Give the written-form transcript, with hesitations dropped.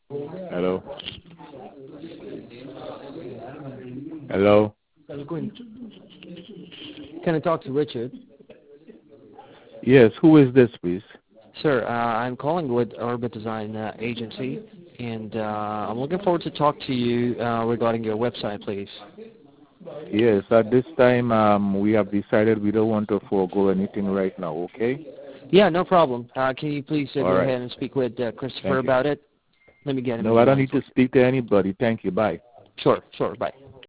Hello? Hello? Can I talk to Richard? Yes, who is this, please? Sir, I'm calling with Urban Design Agency, and I'm looking forward to talk to you regarding your website, please. Yes, at this time, we have decided we don't want to forego anything right now, okay? Yeah, no problem. Can you please All go right. ahead and speak with Christopher Thank you. about it? Let me get him in No, the I don't line need for to you. speak to anybody. Thank you. Bye. Sure, bye.